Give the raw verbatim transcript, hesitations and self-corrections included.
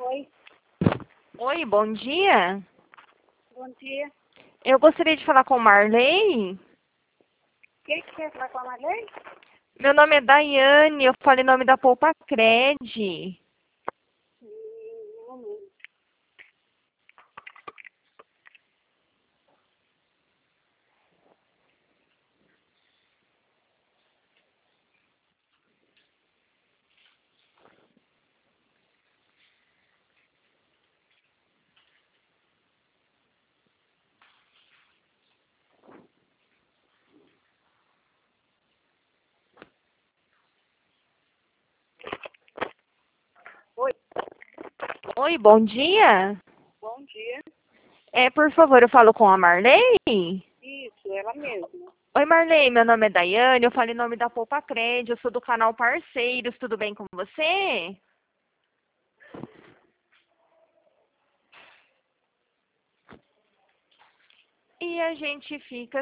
Oi, Oi, bom dia. bom dia. Eu gostaria de falar com o Marley. Quem que quer falar com a Marlene? Meu nome é Daiane, eu falo em nome da Poupa Cred. Hum, um momento. Oi, Oi, bom dia. bom dia. É, por favor, eu falo com a Marley? Isso, ela mesma. Oi, Marley, meu nome é Daiane, eu falo em nome da Poupa Cred, eu sou do canal Parceiros, tudo bem com você? E a gente fica